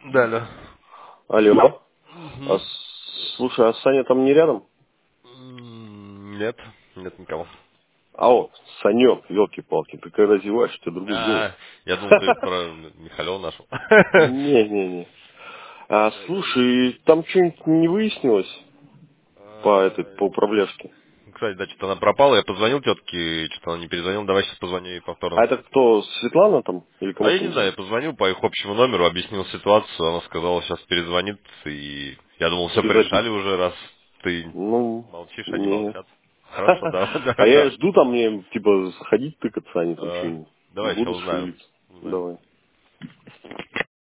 Да, да. Алло. Мгм. Слушай, а Саня там не рядом? Нет, нет никого. А вот, Санек, елки-палки, ты когда зеваешь, у тебя другой голос. А, я думал, ты про Михалева нашел. Не-не-не. Слушай, там что-нибудь не выяснилось по управляшке? Кстати, да, что-то она пропала, я позвонил тетке, что-то она не перезвонила, давай сейчас позвоню ей А повторно. это кто, Светлана там? Или А кому я ты не знаю, я звонишь? позвонил по их общему номеру, объяснил ситуацию, она сказала, сейчас перезвонит, и я думал, все Типа, порешали уже, раз ты ну, молчишь, они не. молчат. Хорошо, да, А да, я да. жду там мне, типа, заходить, тыкаться, они там что-нибудь Давай, сейчас будут узнаю. шевелиться. Узнаю. Давай.